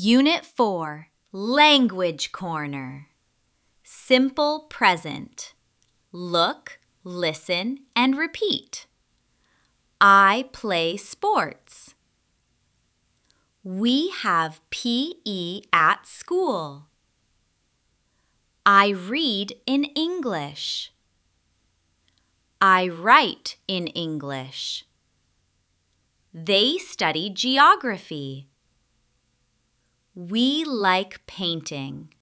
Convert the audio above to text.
Unit 4, Language Corner. Simple present. Look, listen, and repeat. I play sports. We have PE at school. I read in English. I write in English. They study geography. We like painting.